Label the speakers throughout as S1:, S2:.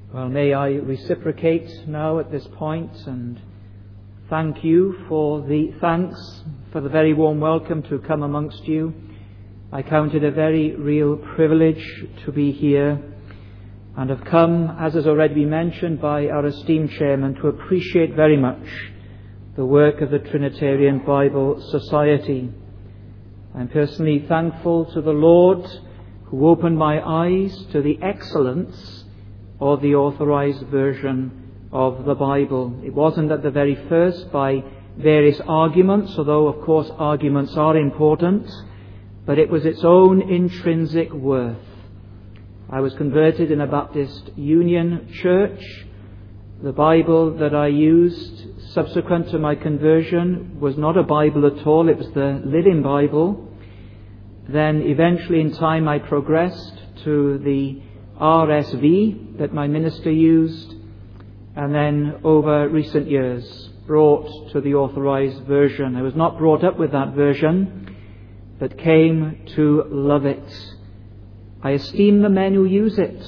S1: Well, may I reciprocate now at this point and thank you for the very warm welcome to come amongst you. I count it a very real privilege to be here and have come, as has already been mentioned by our esteemed chairman, to appreciate very much the work of the Trinitarian Bible Society. I'm personally thankful to the Lord who opened my eyes to the excellence of the authorized version of the Bible. It wasn't at the very first by various arguments, although of course arguments are important, but it was its own intrinsic worth. I was converted in a Baptist Union church. The Bible that I used subsequent to my conversion was not a Bible at all, it was the Living Bible. Then eventually in time I progressed to the RSV that my minister used, and then over recent years brought to the authorized version. I was not brought up with that version, but came to love it. I esteem the men who use it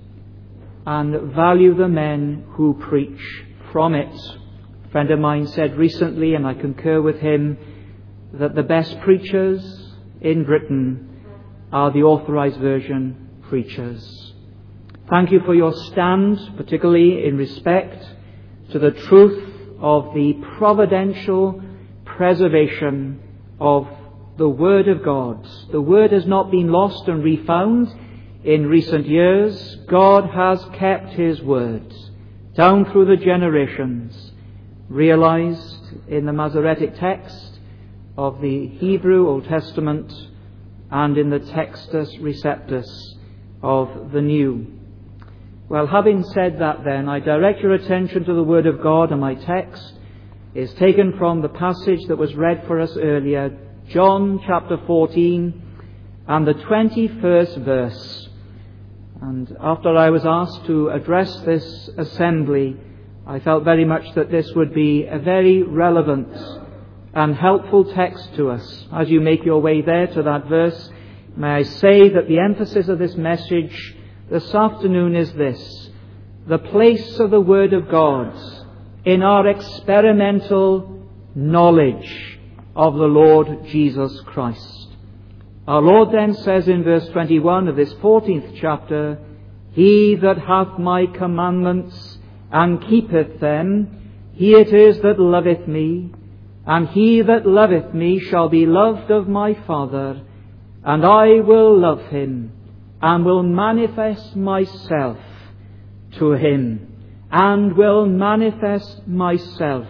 S1: and value the men who preach from it. A friend of mine said recently, and I concur with him, that the best preachers in Britain are the authorized version preachers. Thank you for your stand, particularly in respect to the truth of the providential preservation of the Word of God. The Word has not been lost and refound in recent years. God has kept His Word down through the generations, realized in the Masoretic text of the Hebrew Old Testament and in the Textus Receptus of the New. Well, having said that then, I direct your attention to the Word of God, and my text is taken from the passage that was read for us earlier, John chapter 14 and the 21st verse. And after I was asked to address this assembly, I felt very much that this would be a very relevant and helpful text to us. As you make your way there to that verse, may I say that the emphasis of this message this afternoon is this: the place of the Word of God in our experimental knowledge of the Lord Jesus Christ. Our Lord then says in verse 21 of this 14th chapter, "He that hath my commandments and keepeth them, he it is that loveth me, and he that loveth me shall be loved of my Father, and I will love him, and will manifest myself to him," and will manifest myself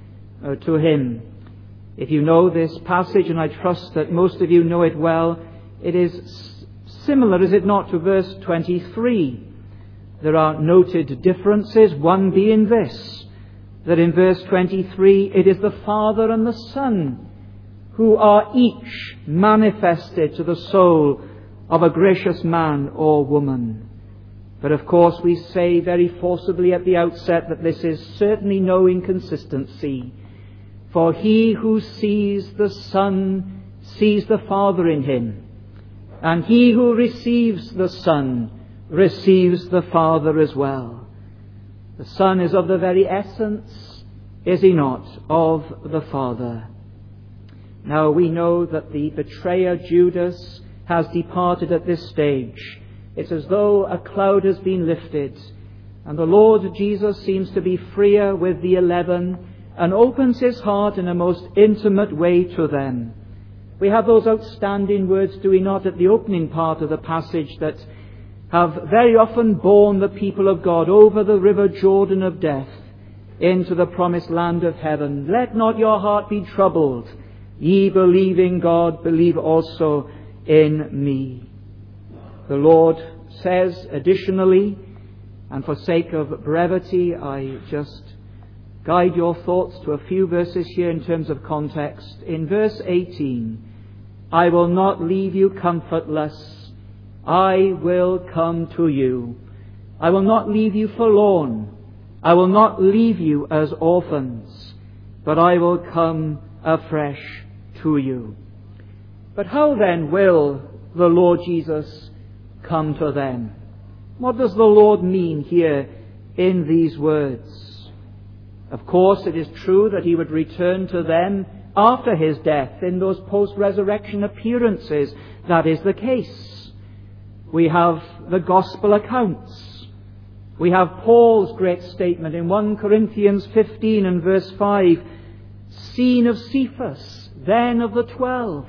S1: to him. If you know this passage, and I trust that most of you know it well, it is similar, is it not, to verse 23. There are noted differences, one being this, that in verse 23 it is the Father and the Son who are each manifested to the soul of a gracious man or woman. But of course we say very forcibly at the outset that this is certainly no inconsistency. For he who sees the Son sees the Father in him, and he who receives the Son receives the Father as well. The Son is of the very essence, is he not, of the Father. Now we know that the betrayer Judas has departed at this stage. It's as though a cloud has been lifted, and the Lord Jesus seems to be freer with the 11 and opens his heart in a most intimate way to them. We have those outstanding words, do we not, at the opening part of the passage that have very often borne the people of God over the river Jordan of death into the promised land of heaven. "Let not your heart be troubled. Ye believe in God, believe also in me." The Lord says additionally, and for sake of brevity, I just guide your thoughts to a few verses here in terms of context. In verse 18, "I will not leave you comfortless. I will come to you. I will not leave you forlorn. I will not leave you as orphans, but I will come afresh to you." But how then will the Lord Jesus come to them? What does the Lord mean here in these words. Of course, it is true that he would return to them after his death in those post-resurrection appearances. That is the case. We have the gospel accounts. We have Paul's great statement in 1 Corinthians 15 and verse 5, seen of Cephas, then of the 12.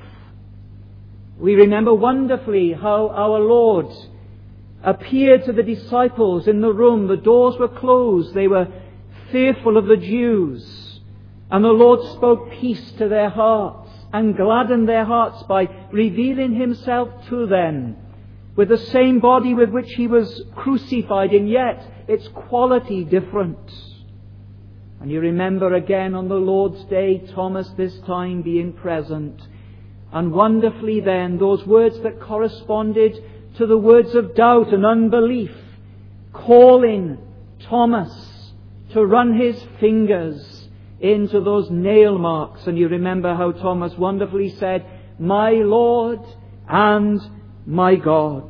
S1: We remember wonderfully how our Lord appeared to the disciples in the room. The doors were closed. They were fearful of the Jews. And the Lord spoke peace to their hearts and gladdened their hearts by revealing himself to them with the same body with which he was crucified, and yet its quality different. And you remember again on the Lord's Day, Thomas this time being present. And wonderfully then, those words that corresponded to the words of doubt and unbelief, calling Thomas to run his fingers into those nail marks. And you remember how Thomas wonderfully said, "My Lord and my God."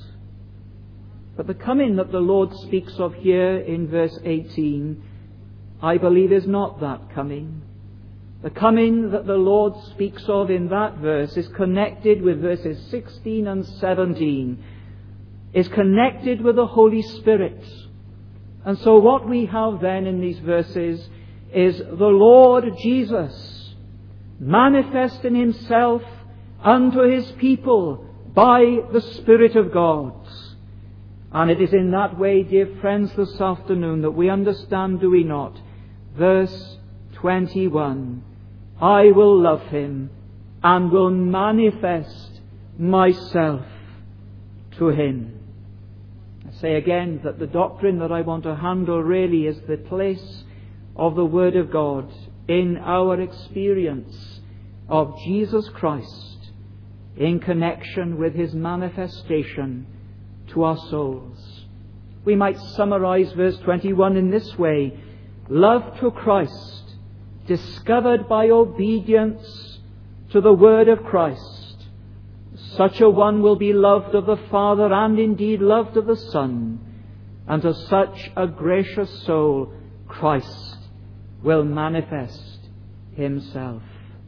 S1: But the coming that the Lord speaks of here in verse 18, I believe, is not that coming. The coming that the Lord speaks of in that verse is connected with verses 16 and 17, is connected with the Holy Spirit. And so what we have then in these verses is the Lord Jesus manifesting himself unto his people by the Spirit of God. And it is in that way, dear friends, this afternoon that we understand, do we not, verse 21, I will love him and will manifest myself to him. I say again that the doctrine that I want to handle really is the place of the Word of God in our experience of Jesus Christ in connection with his manifestation to our souls. We might summarize verse 21 in this way: love to Christ, discovered by obedience to the word of Christ. Such a one will be loved of the Father and indeed loved of the Son. And to such a gracious soul Christ will manifest himself.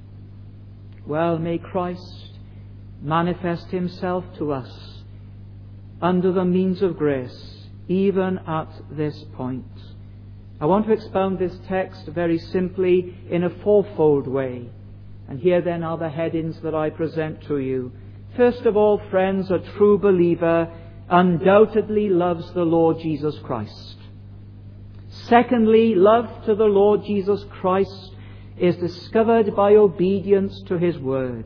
S1: Well, may Christ manifest himself to us under the means of grace, even at this point. I want to expound this text very simply in a fourfold way. And here then are the headings that I present to you. First of all, friends, a true believer undoubtedly loves the Lord Jesus Christ. Secondly, love to the Lord Jesus Christ is discovered by obedience to his word.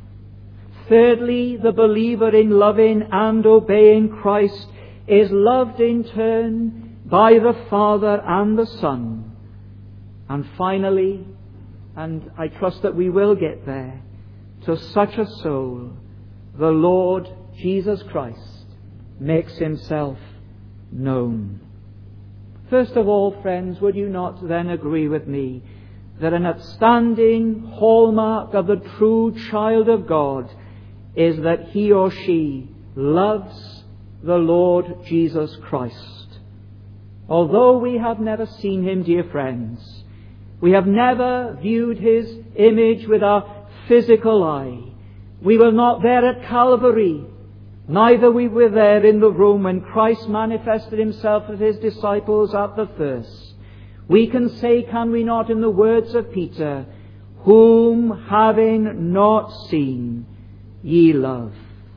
S1: Thirdly, the believer in loving and obeying Christ is loved in turn by the Father and the Son. And finally, and I trust that we will get there, to such a soul, the Lord Jesus Christ makes himself known. First of all, friends, would you not then agree with me that an outstanding hallmark of the true child of God is that he or she loves the Lord Jesus Christ? Although we have never seen him, dear friends, we have never viewed his image with our physical eye. We were not there at Calvary. Neither we were there in the room when Christ manifested himself to his disciples at the first. We can say, can we not, in the words of Peter, whom having not seen ye love?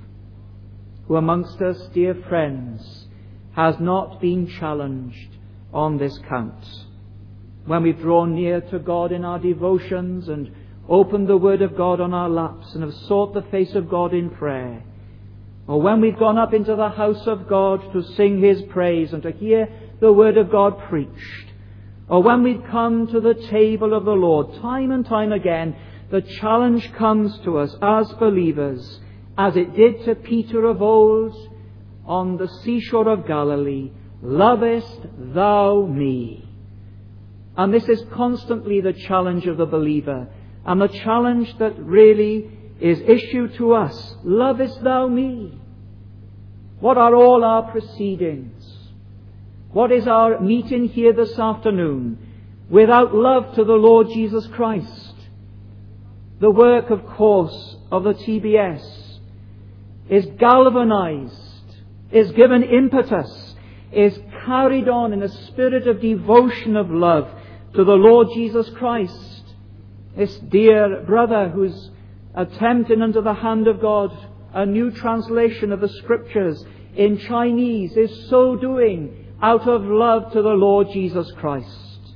S1: Who amongst us, dear friends, has not been challenged on this count? When we've drawn near to God in our devotions and opened the Word of God on our laps and have sought the face of God in prayer, or when we've gone up into the house of God to sing his praise and to hear the Word of God preached, or when we've come to the table of the Lord, time and time again, the challenge comes to us as believers, as it did to Peter of old on the seashore of Galilee, lovest thou me? And this is constantly the challenge of the believer, and the challenge that really is issued to us. Lovest thou me? What are all our proceedings? What is our meeting here this afternoon without love to the Lord Jesus Christ? The work, of course, of the TBS is galvanized, is given impetus, is carried on in a spirit of devotion of love to the Lord Jesus Christ. This dear brother who's attempting under the hand of God a new translation of the Scriptures in Chinese is so doing out of love to the Lord Jesus Christ.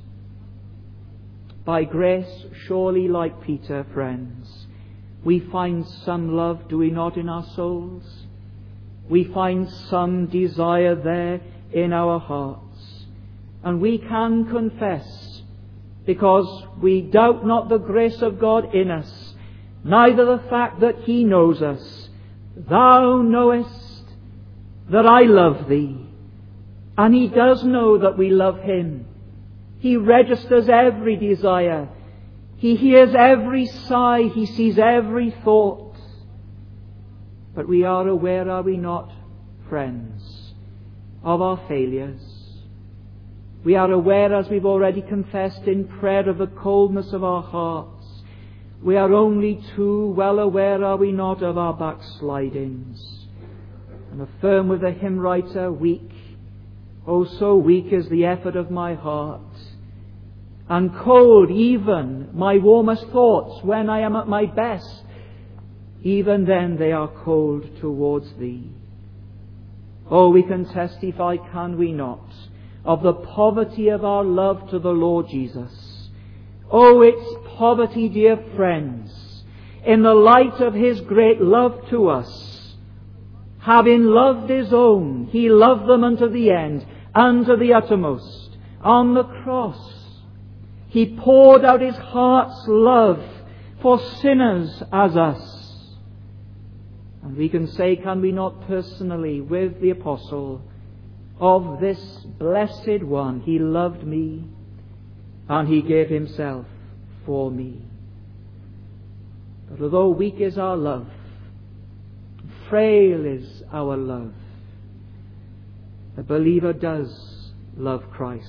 S1: By grace, surely like Peter, friends, we find some love, do we not, in our souls? We find some desire there in our hearts. And we can confess, because we doubt not the grace of God in us, neither the fact that He knows us. Thou knowest that I love thee. And He does know that we love Him. He registers every desire. He hears every sigh. He sees every thought. But we are aware, are we not, friends, of our failures. We are aware, as we've already confessed in prayer, of the coldness of our hearts. We are only too well aware, are we not, of our backslidings. And affirm with the hymn writer, weak, oh so weak is the effort of my heart, and cold even my warmest thoughts when I am at my best, even then they are cold towards Thee. Oh, we can testify, can we not, of the poverty of our love to the Lord Jesus. Oh, its poverty, dear friends, in the light of His great love to us. Having loved His own, He loved them unto the end, unto the uttermost. On the cross, He poured out His heart's love for sinners as us. And we can say, can we not personally, with the apostle, of this blessed one, He loved me and He gave Himself for me. But although weak is our love, frail is our love, the believer does love Christ.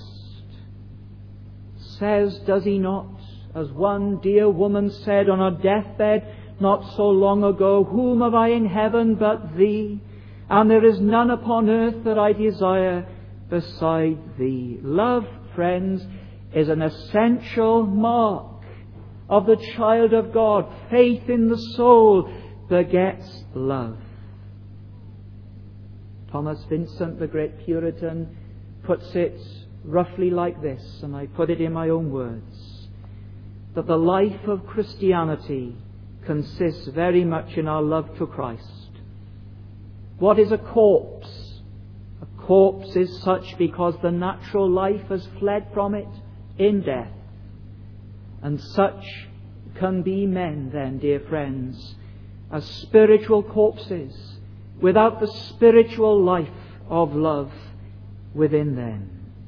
S1: Says, does he not, as one dear woman said on her deathbed not so long ago, whom have I in heaven but Thee? And there is none upon earth that I desire beside Thee. Love, friends, is an essential mark of the child of God. Faith in the soul begets love. Thomas Vincent, the great Puritan, puts it roughly like this, and I put it in my own words, that the life of Christianity consists very much in our love to Christ. What is a corpse? A corpse is such because the natural life has fled from it in death. And such can be men then, dear friends, as spiritual corpses without the spiritual life of love within them.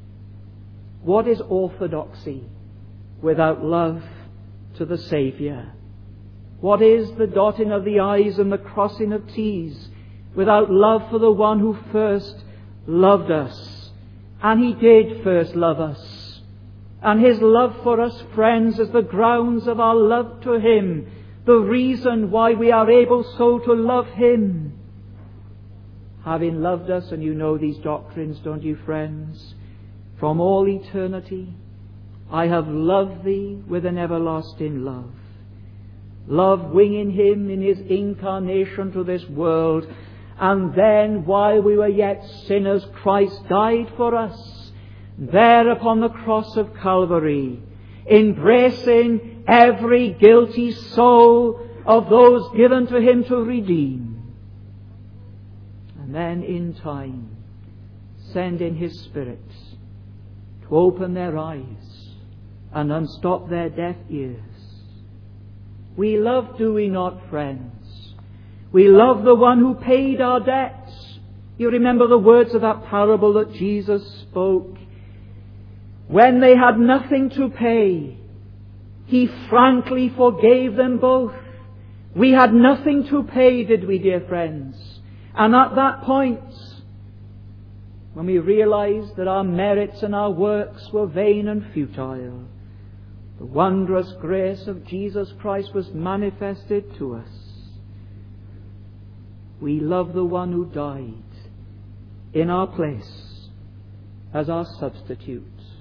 S1: What is orthodoxy without love to the Saviour? What is the dotting of the I's and the crossing of T's without love for the one who first loved us? And He did first love us. And His love for us, friends, is the grounds of our love to Him, the reason why we are able so to love Him. Having loved us, and you know these doctrines, don't you, friends? From all eternity, I have loved thee with an everlasting love. Love winging Him in His incarnation to this world. And then, while we were yet sinners, Christ died for us, there upon the cross of Calvary, embracing every guilty soul of those given to Him to redeem. And then, in time, sending His Spirit to open their eyes and unstop their deaf ears. We love, do we not, friends? We love the one who paid our debts. You remember the words of that parable that Jesus spoke. When they had nothing to pay, He frankly forgave them both. We had nothing to pay, did we, dear friends? And at that point, when we realize that our merits and our works were vain and futile, the wondrous grace of Jesus Christ was manifested to us. We love the one who died in our place as our substitute.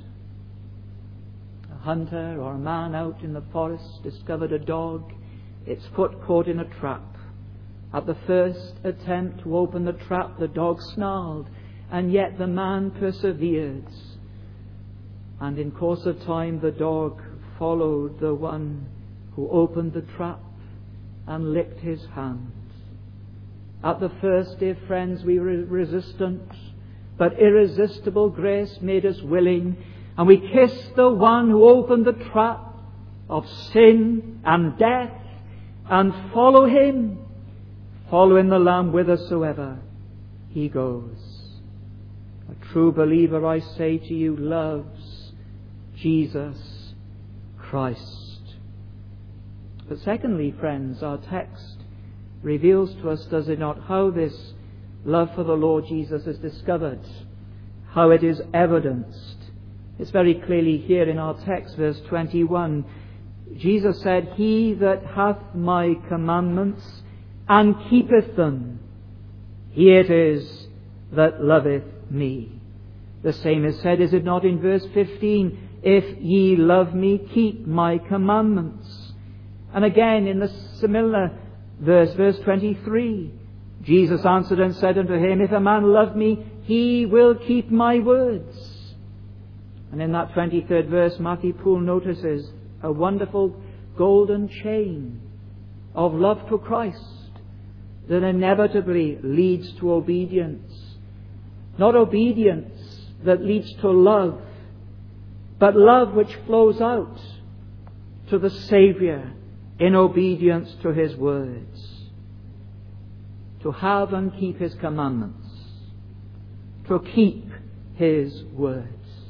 S1: A hunter or a man out in the forest discovered a dog, its foot caught in a trap. At the first attempt to open the trap, the dog snarled, and yet the man persevered. And in course of time, the dog followed the one who opened the trap and licked his hand. At the first, dear friends, we were resistant, but irresistible grace made us willing, and we kissed the one who opened the trap of sin and death, and follow him, following the Lamb whithersoever he goes. A true believer, I say to you, loves Jesus Christ. But secondly, friends, our text reveals to us, does it not, how this love for the Lord Jesus is discovered, how it is evidenced. It's very clearly here in our text, verse 21. Jesus said, "He that hath my commandments and keepeth them, he it is that loveth me." The same is said, is it not, in verse 15, "If ye love me, keep my commandments." And again in the similar verse 23, Jesus answered and said unto him, "If a man love me, he will keep my words." And in that 23rd verse, Matthew Poole notices a wonderful golden chain of love to Christ that inevitably leads to obedience. Not obedience that leads to love, but love which flows out to the Saviour in obedience to his words. To have and keep his commandments. To keep his words.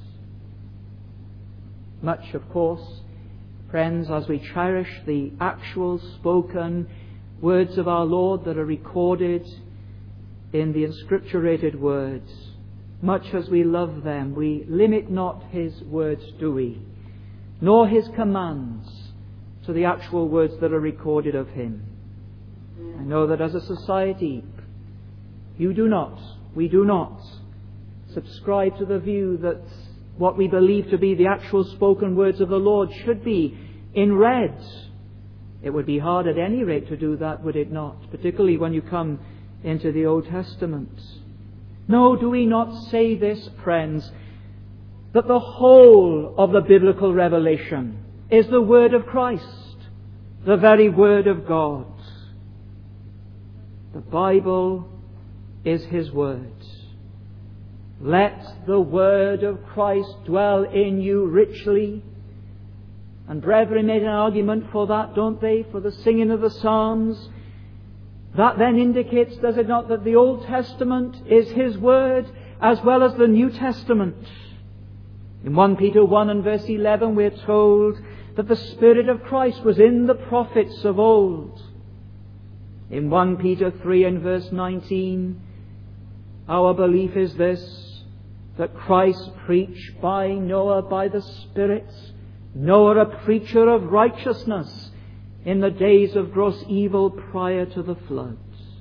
S1: Much, of course, friends, as we cherish the actual spoken words of our Lord that are recorded in the inscripturated words, much as we love them, we limit not his words, do we? Nor his commands to the actual words that are recorded of him. I know that as a society, we do not subscribe to the view that what we believe to be the actual spoken words of the Lord should be in red. It would be hard at any rate to do that, would it not? Particularly when you come into the Old Testament. No, do we not say this, friends, that the whole of the biblical revelation is the Word of Christ, the very Word of God. The Bible is His Word. Let the Word of Christ dwell in you richly. And brethren made an argument for that, don't they? For the singing of the Psalms. That then indicates, does it not, that the Old Testament is His Word as well as the New Testament. In 1 Peter 1 and verse 11 we're told that the Spirit of Christ was in the prophets of old. In 1 Peter 3 and verse 19, our belief is this, that Christ preached by Noah by the Spirit, Noah a preacher of righteousness in the days of gross evil prior to the flood.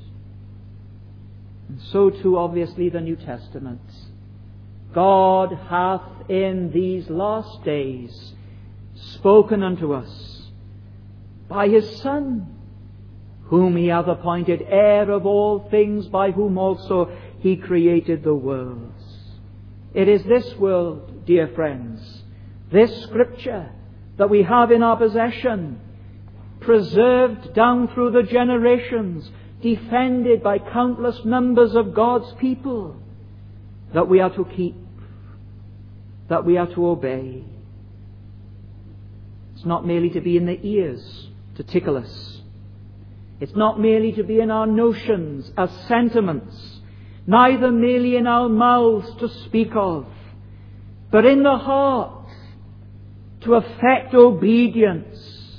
S1: And so too obviously the New Testament. God hath in these last days spoken unto us by His Son, whom He hath appointed heir of all things, by whom also He created the worlds. It is this world, dear friends, this Scripture that we have in our possession, preserved down through the generations, defended by countless numbers of God's people, that we are to keep, that we are to obey. It's not merely to be in the ears to tickle us. It's not merely to be in our notions as sentiments, neither merely in our mouths to speak of, but in the heart to effect obedience.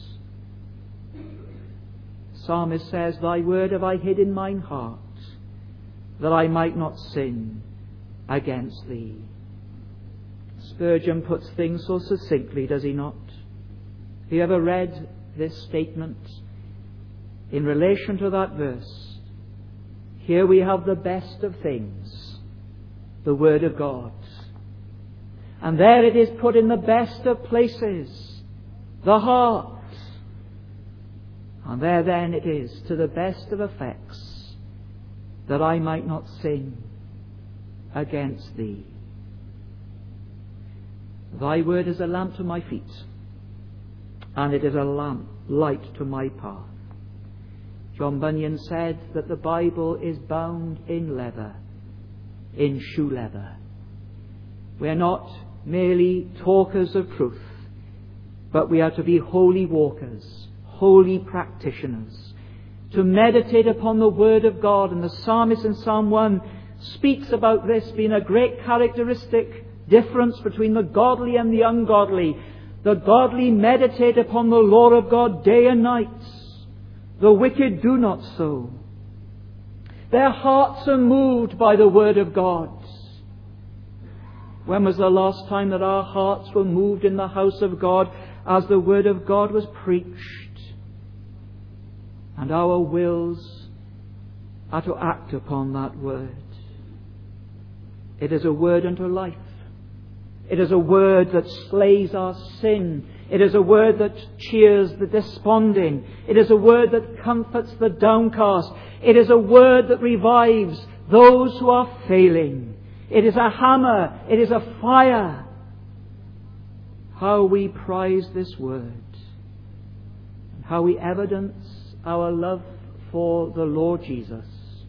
S1: Psalmist says, Thy word have I hid in mine heart, that I might not sin against thee. Spurgeon puts things so succinctly, does he not? Have you ever read this statement in relation to that verse? Here we have the best of things, the Word of God. And there it is put in the best of places, the heart. And there then it is, to the best of effects, that I might not sin against thee. Thy word is a lamp to my feet, and it is a light to my path. John Bunyan said that the Bible is bound in leather, in shoe leather. We are not merely talkers of truth, but we are to be holy walkers, holy practitioners, to meditate upon the Word of God. And the psalmist in Psalm 1 speaks about this being a great characteristic difference between the godly and the ungodly. The godly meditate upon the law of God day and night. The wicked do not so. Their hearts are moved by the Word of God. When was the last time that our hearts were moved in the house of God as the Word of God was preached? And our wills are to act upon that Word. It is a word unto life. It is a word that slays our sin. It is a word that cheers the desponding. It is a word that comforts the downcast. It is a word that revives those who are failing. It is a hammer. It is a fire. How we prize this word, and how we evidence our love for the Lord Jesus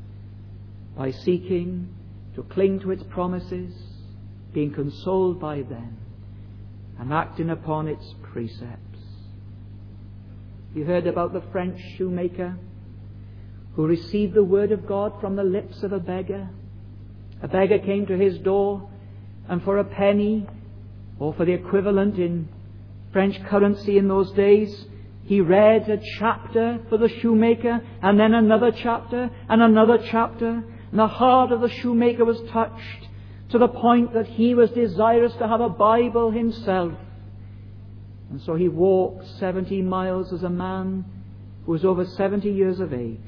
S1: by seeking to cling to its promises, being consoled by them, and acting upon its precepts. You heard about the French shoemaker who received the word of God from the lips of a beggar. A beggar came to his door, and for a penny, or for the equivalent in French currency in those days, he read a chapter for the shoemaker, and then another chapter, and another chapter. And the heart of the shoemaker was touched to the point that he was desirous to have a Bible himself. And so he walked 70 miles as a man who was over 70 years of age.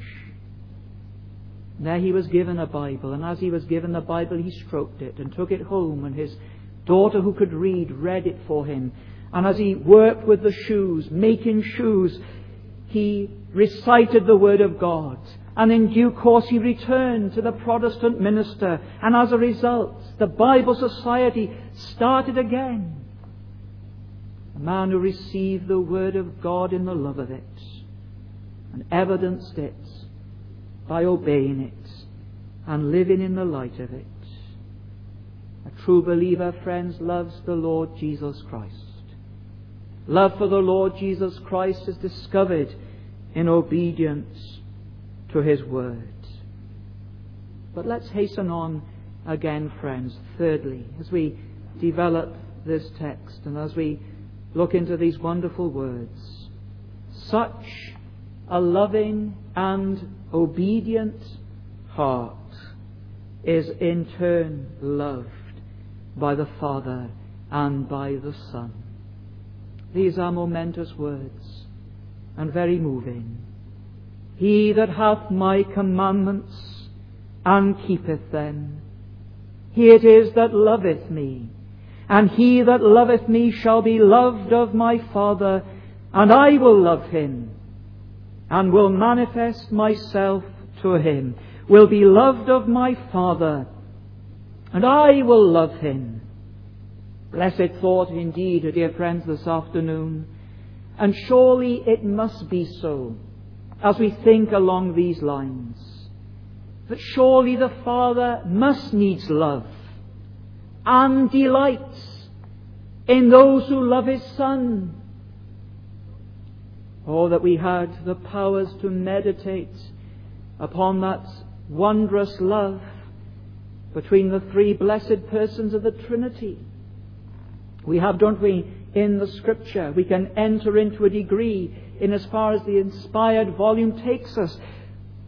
S1: And there he was given a Bible, and as he was given the Bible, he stroked it and took it home, and his daughter, who could read it for him. And as he worked with the shoes, making shoes, he recited the Word of God. And in due course he returned to the Protestant minister. And as a result, the Bible Society started again. A man who received the Word of God in the love of it and evidenced it by obeying it and living in the light of it. A true believer, friends, loves the Lord Jesus Christ. Love for the Lord Jesus Christ is discovered in obedience to His Word. But let's hasten on again, friends. Thirdly, as we develop this text and as we look into these wonderful words, such a loving and obedient heart is in turn loved by the Father and by the Son. These are momentous words and very moving. He that hath my commandments and keepeth them, he it is that loveth me. And he that loveth me shall be loved of my Father, and I will love him, and will manifest myself to him. Will be loved of my Father, and I will love him. Blessed thought indeed, dear friends, this afternoon. And surely it must be so, as we think along these lines, that surely the Father must needs love and delights in those who love His Son. Oh, that we had the powers to meditate upon that wondrous love between the three blessed persons of the Trinity. We have, don't we, in the Scripture, we can enter into a degree in as far as the inspired volume takes us,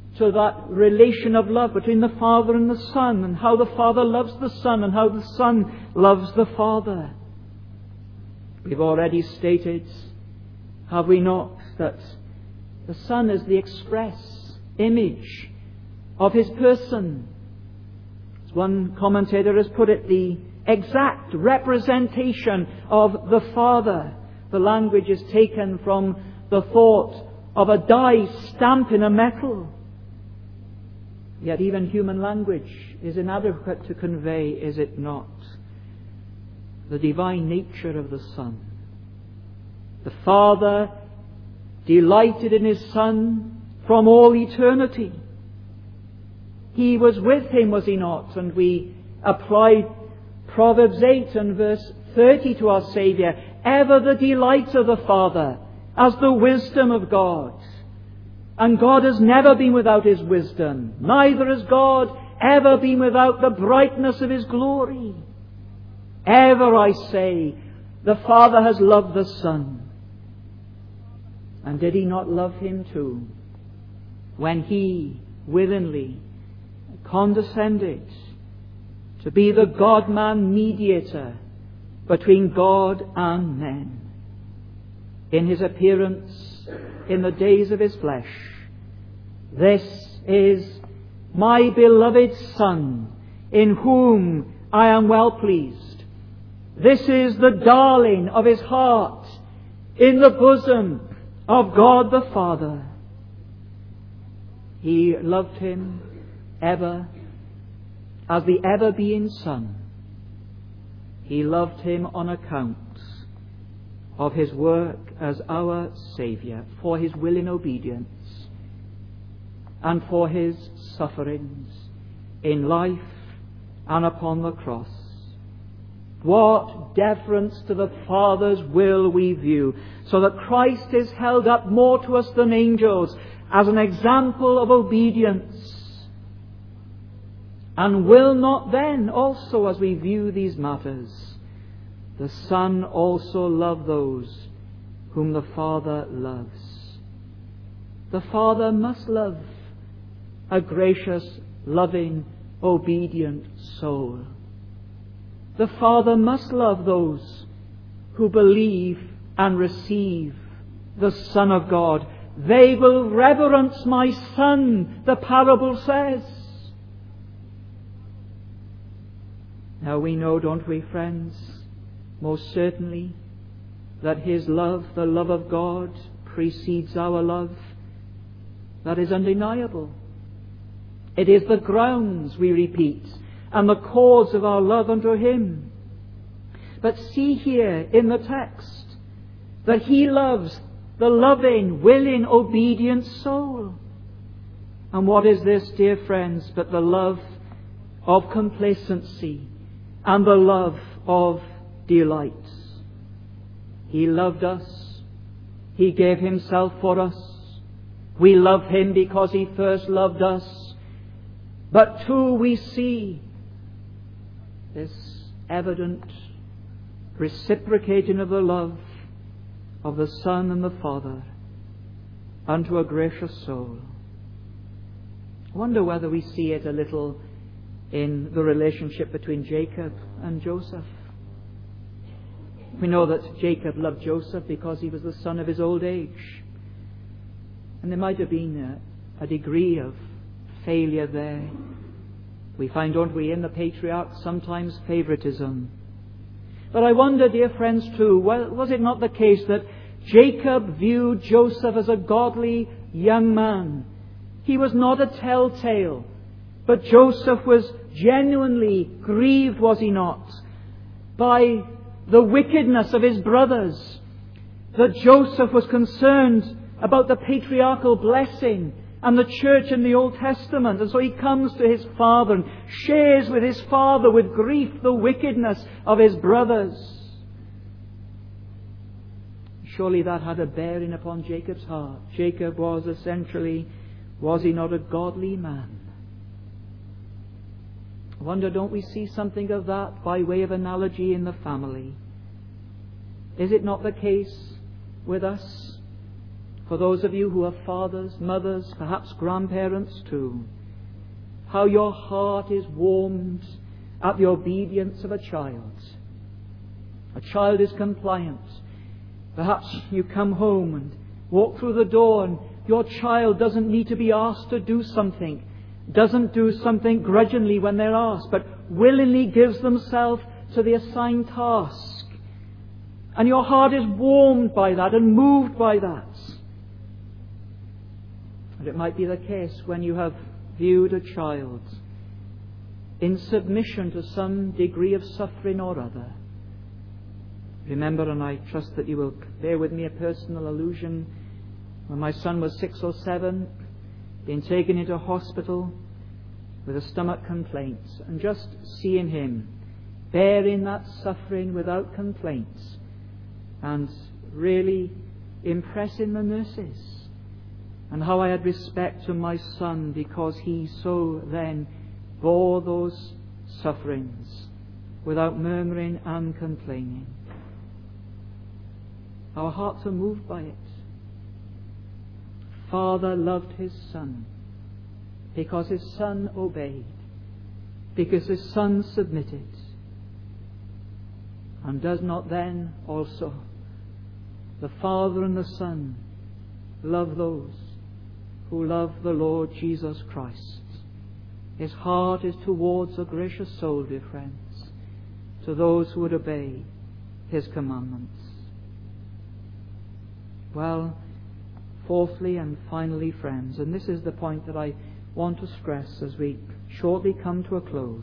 S1: to that relation of love between the Father and the Son, and how the Father loves the Son and how the Son loves the Father. We've already stated, have we not, that the Son is the express image of His person. As one commentator has put it, the exact representation of the Father. The language is taken from the thought of a die stamp in a metal. Yet even human language is inadequate to convey, is it not, the divine nature of the Son. The Father delighted in His Son from all eternity. He was with Him, was He not? And we apply Proverbs 8 and verse 30 to our Saviour. Ever the delight of the Father, as the wisdom of God. And God has never been without His wisdom. Neither has God ever been without the brightness of His glory. Ever, I say, the Father has loved the Son. And did He not love Him too, when He willingly condescended to be the God-man mediator between God and men? In His appearance in the days of His flesh, this is my beloved Son, in whom I am well pleased. This is the darling of His heart, in the bosom of God the Father. He loved Him ever as the ever-being Son. He loved Him on account of His work as our Saviour, for His willing obedience, and for His sufferings in life and upon the cross. What deference to the Father's will we view, so that Christ is held up more to us than angels as an example of obedience. And will not then also, as we view these matters, the Son also love those whom the Father loves? The Father must love a gracious, loving, obedient soul. The Father must love those who believe and receive the Son of God. They will reverence my Son, the parable says. Now we know, don't we, friends, most certainly, that His love, the love of God, precedes our love. That is undeniable. It is the grounds, we repeat, and the cause of our love unto Him. But see here in the text that He loves the loving, willing, obedient soul. And what is this, dear friends, but the love of complacency and the love of delight? He loved us. He gave Himself for us. We love Him because He first loved us. But too we see this evident reciprocating of the love of the Son and the Father unto a gracious soul. I wonder whether we see it a little in the relationship between Jacob and Joseph. We know that Jacob loved Joseph because he was the son of his old age. And there might have been a degree of failure there. We find, don't we, in the patriarch sometimes favoritism. But I wonder, dear friends, too, was it not the case that Jacob viewed Joseph as a godly young man? He was not a telltale, but Joseph was genuinely grieved, was he not, by the wickedness of his brothers. That Joseph was concerned about the patriarchal blessing and the church in the Old Testament. And so he comes to his father and shares with his father with grief the wickedness of his brothers. Surely that had a bearing upon Jacob's heart. Jacob was essentially, was he not a godly man? I wonder, don't we see something of that by way of analogy in the family? Is it not the case with us? For those of you who are fathers, mothers, perhaps grandparents too, how your heart is warmed at the obedience of a child. A child is compliant. Perhaps you come home and walk through the door and your child doesn't need to be asked to do something, doesn't do something grudgingly when they're asked, but willingly gives themselves to the assigned task. And your heart is warmed by that and moved by that. And it might be the case when you have viewed a child in submission to some degree of suffering or other. Remember, and I trust that you will bear with me a personal allusion, when my son was 6 or 7, being taken into hospital with a stomach complaint, and just seeing him bearing that suffering without complaints and really impressing the nurses, and how I had respect to my son because he so then bore those sufferings without murmuring and complaining. Our hearts are moved by it. Father loved his son because his son obeyed, because his son submitted. And does not then also the Father and the Son love those who love the Lord Jesus Christ? His heart is towards a gracious soul, dear friends, to those who would obey his commandments. Well, fourthly and finally, friends, and this is the point that I want to stress as we shortly come to a close.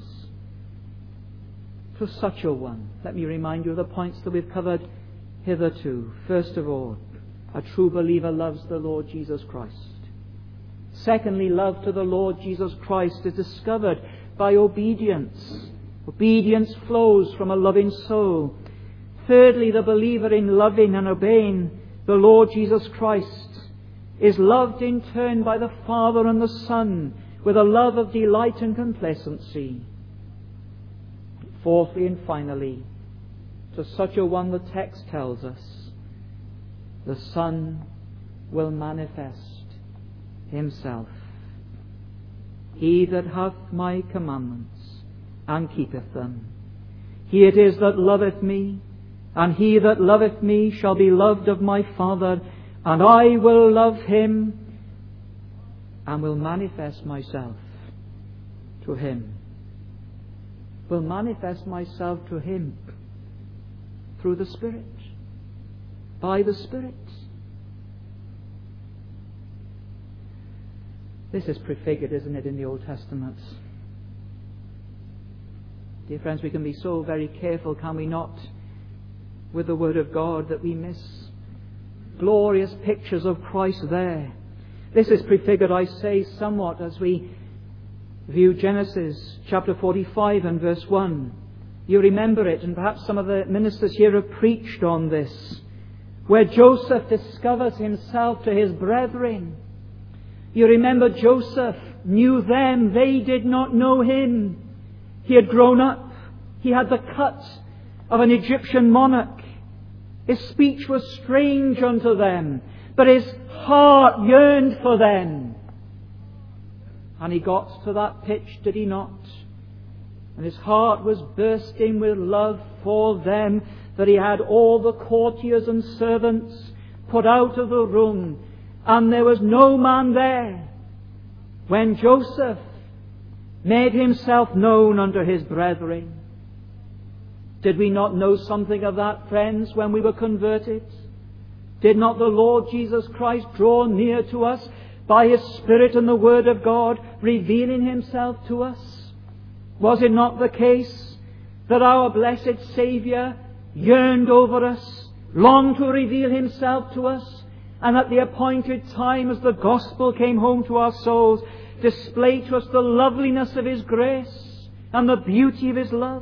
S1: To such a one, let me remind you of the points that we've covered hitherto. First of all, a true believer loves the Lord Jesus Christ. Secondly, love to the Lord Jesus Christ is discovered by obedience. Obedience flows from a loving soul. Thirdly, the believer in loving and obeying the Lord Jesus Christ is loved in turn by the Father and the Son with a love of delight and complacency. Fourthly and finally, to such a one the text tells us, the Son will manifest himself. He that hath my commandments and keepeth them, he it is that loveth me, and he that loveth me shall be loved of my Father, and I will love him and will manifest myself to him. Will manifest myself to him through the Spirit, by the Spirit. This is prefigured, isn't it, in the Old Testament? Dear friends, we can be so very careful, can we not, with the Word of God, that we miss glorious pictures of Christ there. This is prefigured, I say, somewhat as we view Genesis chapter 45 and verse 1. You remember it, and perhaps some of the ministers here have preached on this, where Joseph discovers himself to his brethren. You remember Joseph knew them, they did not know him. He had grown up, he had the cut of an Egyptian monarch. His speech was strange unto them, but his heart yearned for them. And he got to that pitch, did he not? And his heart was bursting with love for them, that he had all the courtiers and servants put out of the room, and there was no man there when Joseph made himself known unto his brethren. Did we not know something of that, friends, when we were converted? Did not the Lord Jesus Christ draw near to us by His Spirit and the Word of God, revealing Himself to us? Was it not the case that our blessed Saviour yearned over us, longed to reveal Himself to us, and at the appointed time, as the gospel came home to our souls, display to us the loveliness of His grace and the beauty of His love?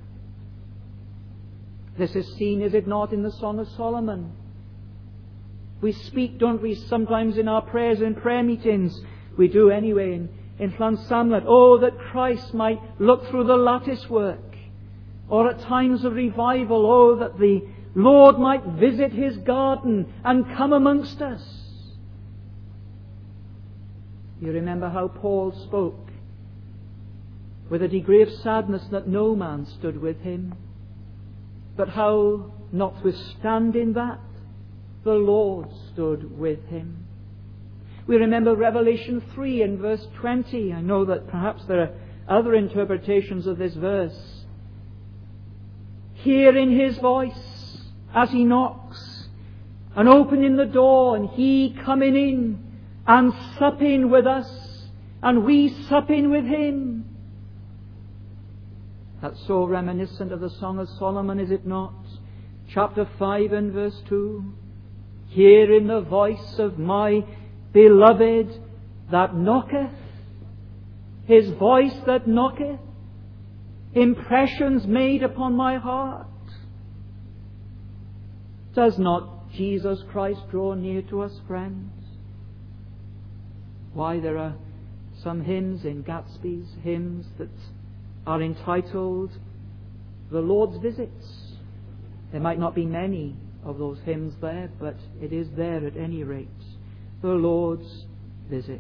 S1: This is seen, is it not, in the Song of Solomon? We speak, don't we, sometimes in our prayers and prayer meetings. We do anyway in Llansamlet. Oh, that Christ might look through the lattice work. Or at times of revival, oh, that the Lord might visit His garden and come amongst us. You remember how Paul spoke with a degree of sadness that no man stood with him, but how, notwithstanding that, the Lord stood with him. We remember Revelation 3 and verse 20. I know that perhaps there are other interpretations of this verse. Hearing his voice as he knocks, and opening the door, and he coming in and supping with us, and we supping with him. That's so reminiscent of the Song of Solomon, is it not? Chapter 5 and verse 2. Hearing the voice of my beloved that knocketh, his voice that knocketh, impressions made upon my heart. Does not Jesus Christ draw near to us, friends? Why, there are some hymns in Gatsby's, hymns that are entitled The Lord's Visits. There might not be many of those hymns there, but it is there at any rate. The Lord's Visits.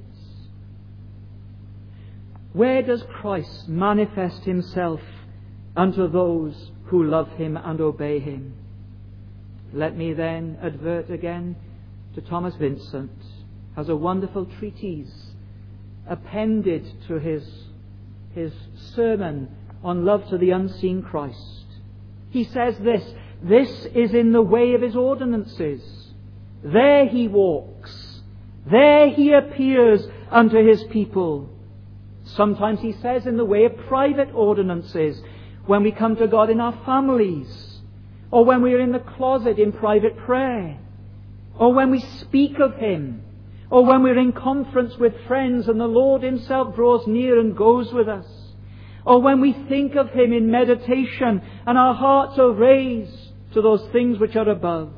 S1: Where does Christ manifest himself unto those who love him and obey him? Let me then advert again to Thomas Vincent, has a wonderful treatise appended to his sermon on love to the unseen Christ. He says this is in the way of his ordinances. There he walks. There he appears unto his people. Sometimes he says in the way of private ordinances, when we come to God in our families, or when we are in the closet in private prayer, or when we speak of him, or when we're in conference with friends and the Lord himself draws near and goes with us, or when we think of him in meditation and our hearts are raised to those things which are above.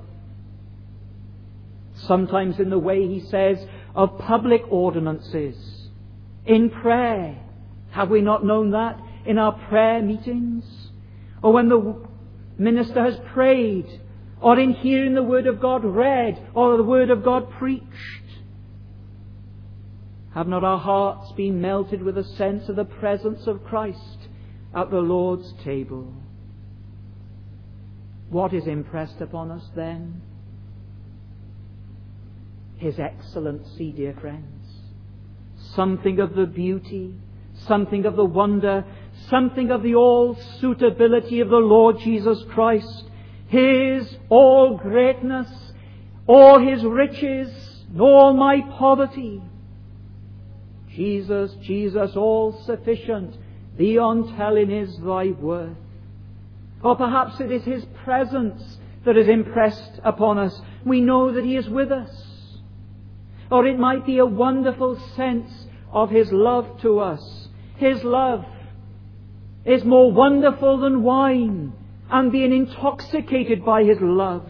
S1: Sometimes in the way, he says, of public ordinances, in prayer. Have we not known that in our prayer meetings? Or when the minister has prayed, or in hearing the Word of God read, or the Word of God preached. Have not our hearts been melted with a sense of the presence of Christ at the Lord's table? What is impressed upon us then? His excellency, dear friends. Something of the beauty, something of the wonder, something of the all-suitability of the Lord Jesus Christ. His all greatness, all his riches, all my poverty. Jesus, Jesus, all sufficient, beyond telling is thy worth. Or perhaps it is his presence that is impressed upon us. We know that he is with us. Or it might be a wonderful sense of his love to us. His love is more wonderful than wine, and being intoxicated by his love.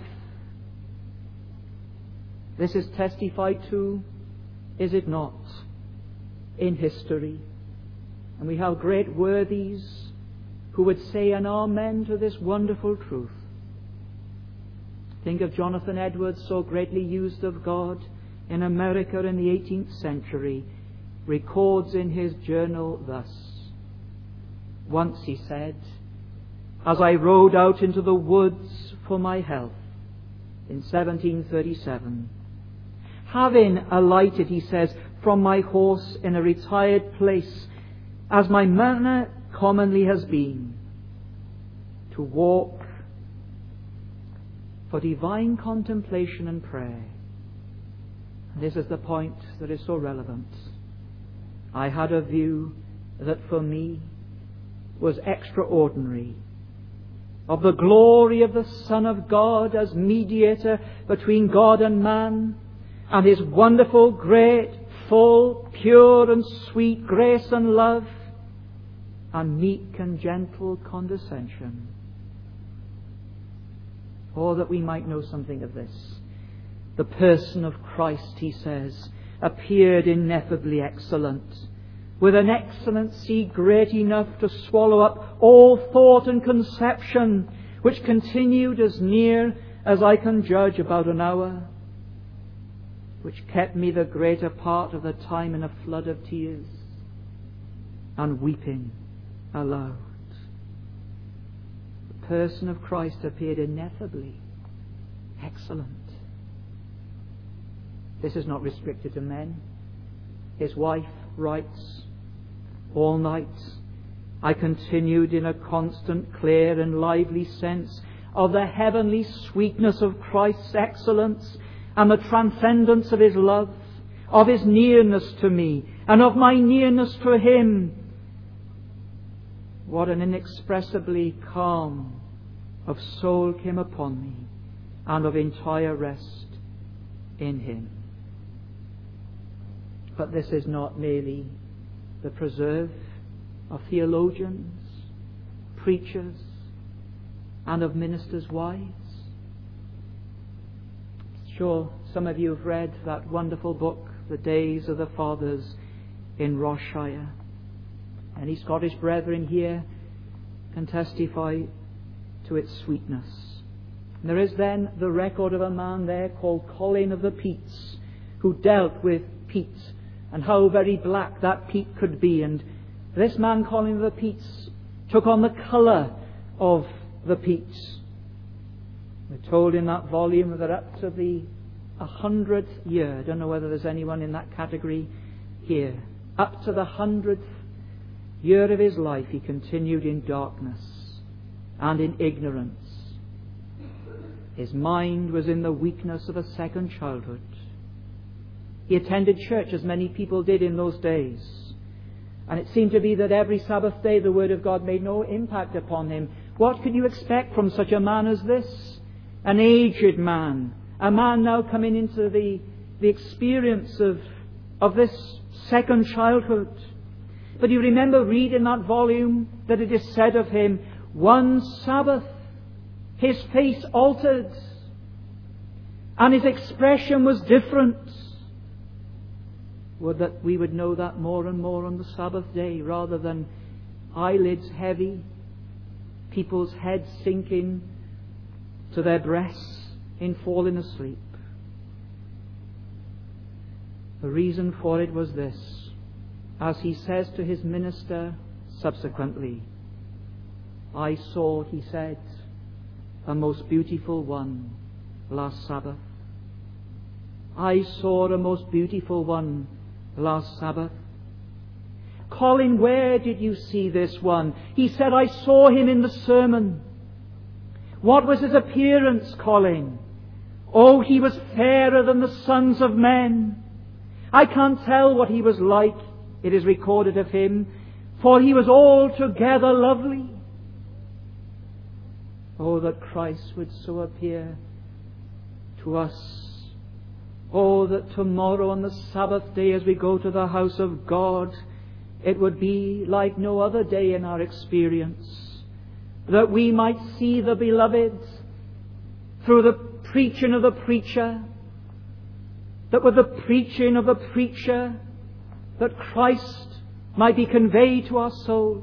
S1: This is testified to, is it not, in history. And we have great worthies who would say an amen to this wonderful truth. Think of Jonathan Edwards, so greatly used of God in America in the 18th century, records in his journal thus. Once he said, as I rode out into the woods for my health in 1737, having alighted, he says, from my horse in a retired place, as my manner commonly has been, to walk for divine contemplation and prayer. And this is the point that is so relevant. I had a view that for me was extraordinary, of the glory of the Son of God as mediator between God and man, and his wonderful, great, full, pure and sweet grace and love, and meek and gentle condescension. Oh, that we might know something of this. The person of Christ, he says, appeared ineffably excellent, with an excellency great enough to swallow up all thought and conception, which continued as near as I can judge about an hour. which kept me the greater part of the time in a flood of tears and weeping aloud. The person of Christ appeared ineffably excellent. This is not restricted to men. His wife writes, all night I continued in a constant, clear and lively sense of the heavenly sweetness of Christ's excellence and the transcendence of His love, of His nearness to me and of my nearness to Him. What an inexpressibly calm of soul came upon me, and of entire rest in Him. But this is not merely the preserve of theologians, preachers, and of ministers' wives. Sure, some of you have read that wonderful book, The Days of the Fathers in Ross Shire. Any Scottish brethren here can testify to its sweetness. And there is then the record of a man there called Colin of the Peats, who dealt with peat and how very black that peat could be. And this man, Colin of the Peats, took on the colour of the peat. We're told in that volume that up to the 100th year, I don't know whether there's anyone in that category here, up to the 100th year of his life he continued in darkness and in ignorance. His mind was in the weakness of a second childhood. He attended church as many people did in those days. And it seemed to be that every Sabbath day the Word of God made no impact upon him. What could you expect from such a man as this? An aged man. A man now coming into the experience of this second childhood. But you remember reading that volume that it is said of him, one Sabbath his face altered and his expression was different. Would that we would know that more and more on the Sabbath day, rather than eyelids heavy, people's heads sinking to their breasts in falling asleep. The reason for it was this, as he says to his minister subsequently, I saw, he said, a most beautiful one last Sabbath. I saw a most beautiful one last Sabbath. Colin, where did you see this one? He said, I saw him in the sermon. What was his appearance, Colin? Oh, he was fairer than the sons of men. I can't tell what he was like, it is recorded of him, for he was altogether lovely. Oh, that Christ would so appear to us. Oh, that tomorrow on the Sabbath day as we go to the house of God, it would be like no other day in our experience. That we might see the Beloved through the preaching of the preacher. That with the preaching of the preacher, that Christ might be conveyed to our souls.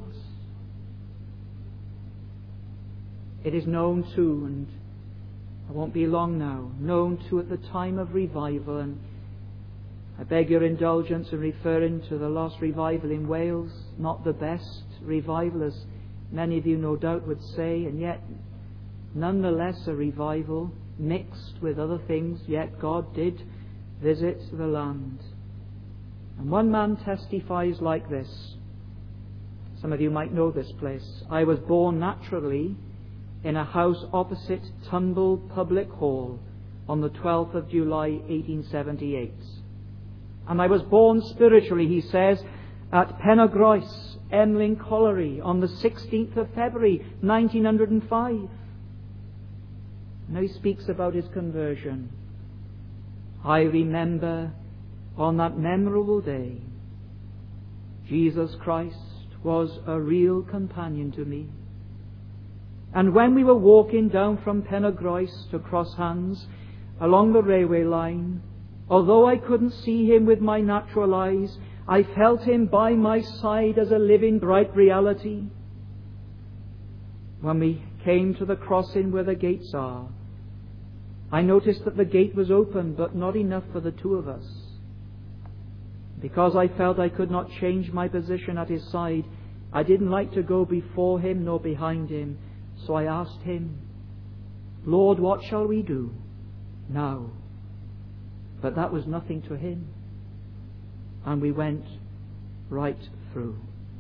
S1: It is known too, and I won't be long now, known too at the time of revival, and I beg your indulgence in referring to the last revival in Wales, not the best revival, as many of you no doubt would say, and yet nonetheless a revival mixed with other things, yet God did visit the land. And one man testifies like this. Some of you might know this place. I was born naturally in a house opposite Tumble Public Hall on the 12th of July 1878. And I was born spiritually, he says, at Penagroes, Emlyn Colliery on the 16th of February 1905. Now he speaks about his conversion. I remember on that memorable day, Jesus Christ was a real companion to me. And when we were walking down from Penagroes to Crosshands along the railway line, although I couldn't see him with my natural eyes, I felt him by my side as a living, bright reality. When we came to the crossing where the gates are, I noticed that the gate was open, but not enough for the two of us. Because I felt I could not change my position at his side, I didn't like to go before him nor behind him. So I asked him, "Lord, what shall we do now?" But that was nothing to him. And we went right through.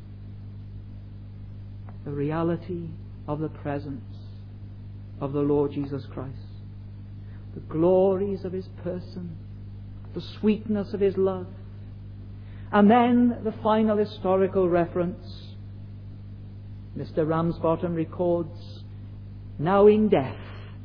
S1: The reality of the presence of the Lord Jesus Christ. The glories of his person. The sweetness of his love. And then the final historical reference. Mr. Ramsbottom records, "Now in death,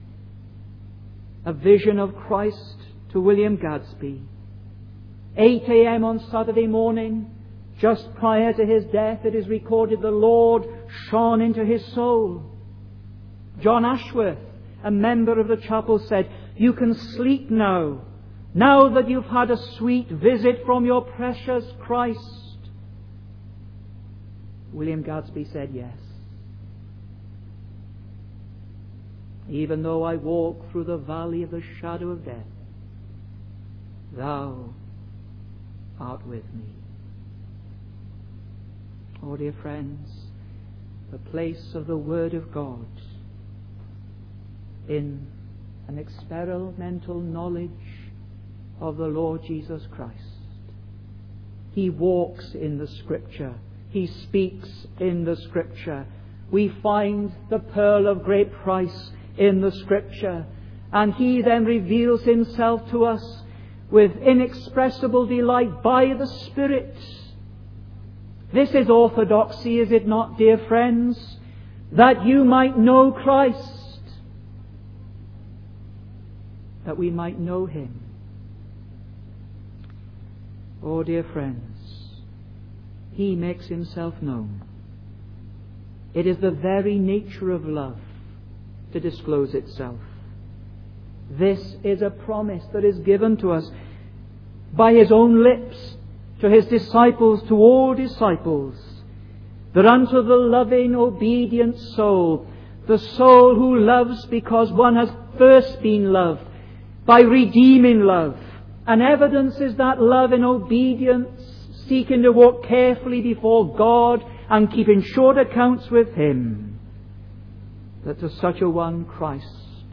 S1: a vision of Christ to William Gadsby. 8 a.m. on Saturday morning, just prior to his death, it is recorded the Lord shone into his soul." John Ashworth, a member of the chapel, said, "You can sleep now that you've had a sweet visit from your precious Christ." William Gadsby said, "Yes. Even though I walk through the valley of the shadow of death, thou art with me." Oh, dear friends, the place of the Word of God in an experimental knowledge of the Lord Jesus Christ. He walks in the Scripture. He speaks in the Scripture. We find the pearl of great price in the Scripture. And He then reveals Himself to us with inexpressible delight by the Spirit. This is orthodoxy, is it not, dear friends? That you might know Christ. That we might know Him. Oh, dear friends, He makes Himself known. It is the very nature of love to disclose itself. This is a promise that is given to us by His own lips to His disciples, to all disciples, that unto the loving, obedient soul, the soul who loves because one has first been loved by redeeming love, and evidences that love in obedience, seeking to walk carefully before God and keeping short accounts with Him, that to such a one Christ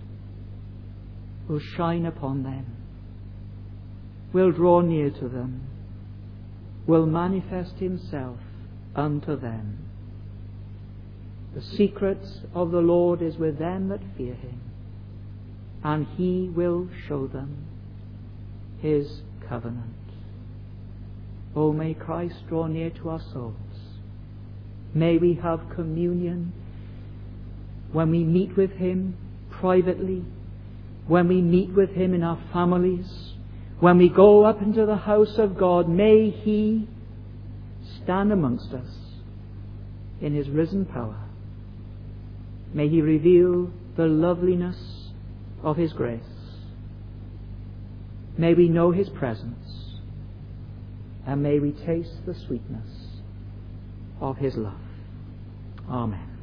S1: will shine upon them, will draw near to them, will manifest Himself unto them. The secret of the Lord is with them that fear Him, and He will show them His covenant. Oh, may Christ draw near to our souls. May we have communion when we meet with Him privately, when we meet with Him in our families, when we go up into the house of God. May He stand amongst us in His risen power. May He reveal the loveliness of His grace. May we know His presence, and may we taste the sweetness of His love. Amen.